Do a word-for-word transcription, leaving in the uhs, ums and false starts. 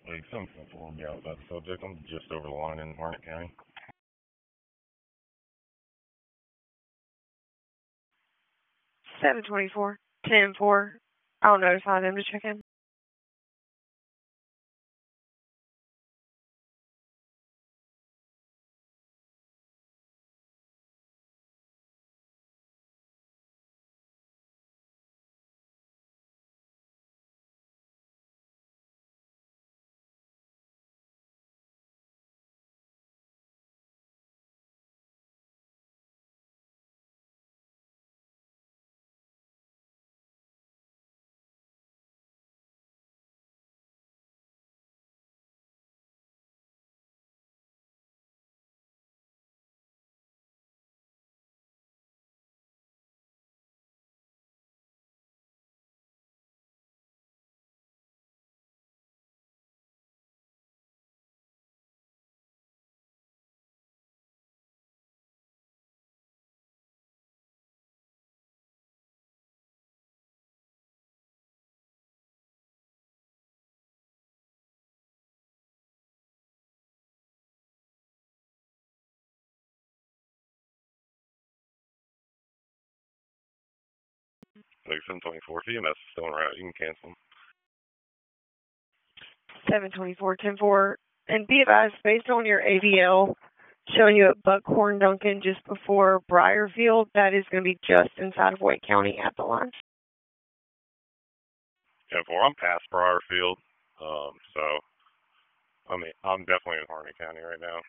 Like something will be out about the subject. I'm just over the line in Harnett County. seven twenty-four, ten four. I'll notify them to check in. Like seven twenty-four P M S is still en route. You can cancel them. seven twenty-four, ten four. And be advised, based on your A V L showing you at Buckhorn Duncan just before Briarfield, that is going to be just inside of Wake County at the line. ten four, I'm past Briarfield. Um, so, I mean, I'm definitely in Harnett County right now.